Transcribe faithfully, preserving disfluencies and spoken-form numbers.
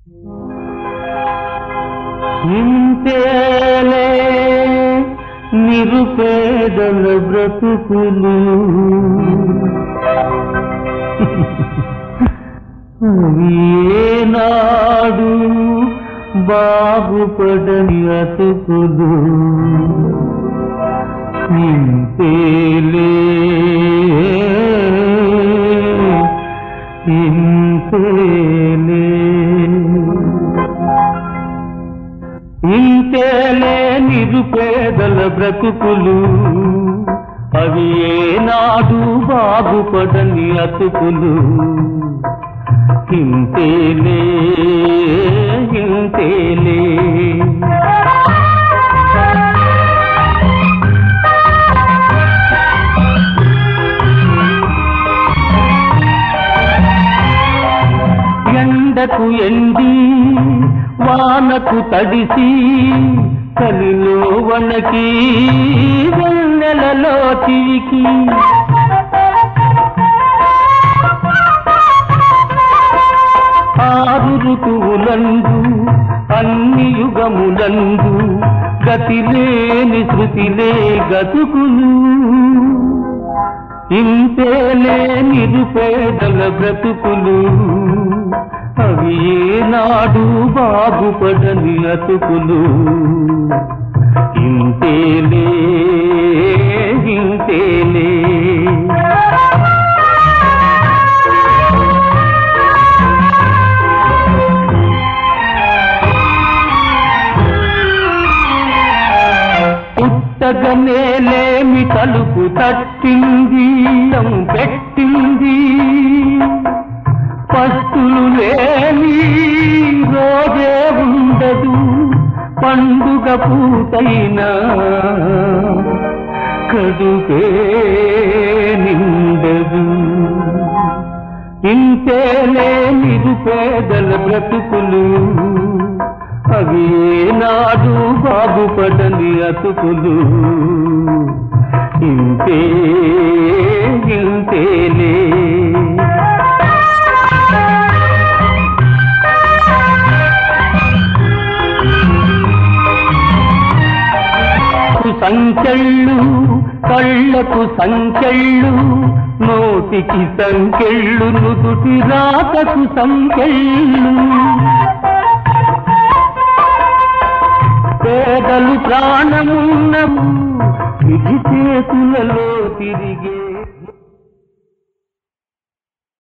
ఇంతేలే నిరుపేదల బ్రతుకులు ఏనాడు బాగుపడని అతుకులు ఇంతేలే ఇంతేలే ఇంతేలే నిరుపేదల బ్రతుకులు అవి ఏనాడు బాగుపడని అతుకులు ఇంతేలే ఇంతేలే ఎండకు ఎండి వానకు తడిసి కలిలో వనకి వెన్నెలలో చిరికి ఆరు ఋతువులందు అన్ని యుగములందు గతిలేని శృతిలే గతుకులు ఇంతేలే నిరుపేదల బ్రతుకులు అవి ఏనాడు బాగుపడని అతుకులు ఇంతేలే ఇంతేలే పుట్టగనేలేమి తలుపు తట్టింది పెట్టింది పస్తులు లేని రోజే ఉండదు పండుగ పూతైనా కడుపే నిండదు ఇంతేలే నిరుపేదల బ్రతుకులు అవి ఏనాడు బాగుపడని అతుకులు ఇంతే ఇంతేలే సంకెళ్ళు కళ్ళకు సంకెళ్ళు నోటికి సంకెళ్ళు నుదుటి రాతకు సంకెళ్ళు పేదలు ప్రాణమున్నము విధి చేతులలో తిరిగే